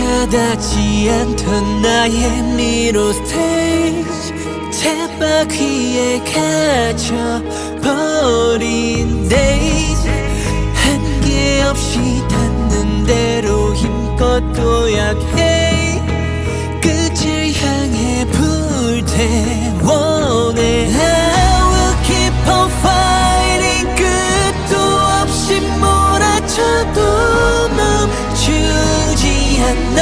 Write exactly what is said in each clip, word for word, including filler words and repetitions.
와닿지 않던 나의 미로 스테이지 쳇바퀴에 갇혀버린 데이즈 한계 없이 닿는 대로 힘껏 도약해 끝을 향해 불태워내 I will keep on fighting 끝도 없이 몰아쳐도 멈추지 않아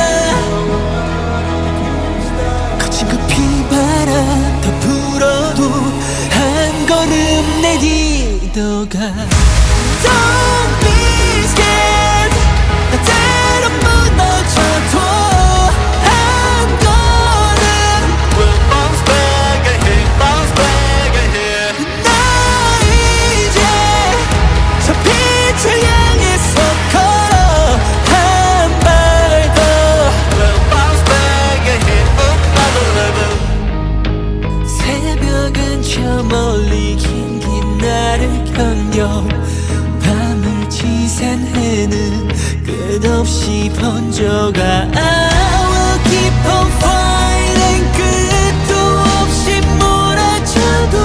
거친 그 비바람 더 불어도 한 걸음 내딛어가 Don't be scared 나 때론 무너져도 한 걸음 We'll bounce back ahead, bounce back ahead. 나 이제 저 빛을 향해서 걸어 한 발 더 We'll bounce back ahead, up another level. 새벽은 저 멀리 긴 긴 나를 견뎌 밤을 지샌 해는 끝없이 번져가 I will keep on fighting 끝도 없이 몰아쳐도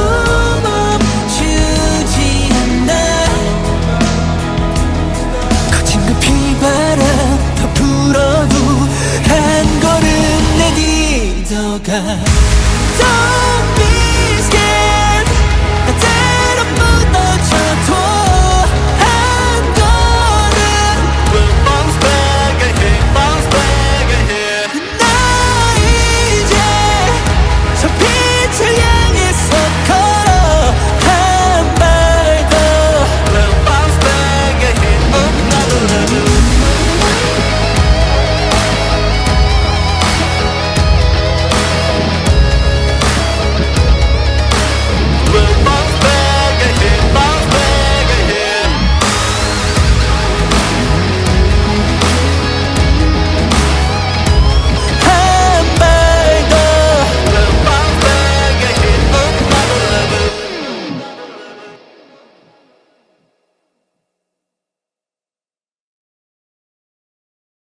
멈추지 않아 거친 그 비바람 더 불어도 한 걸음 내딛어가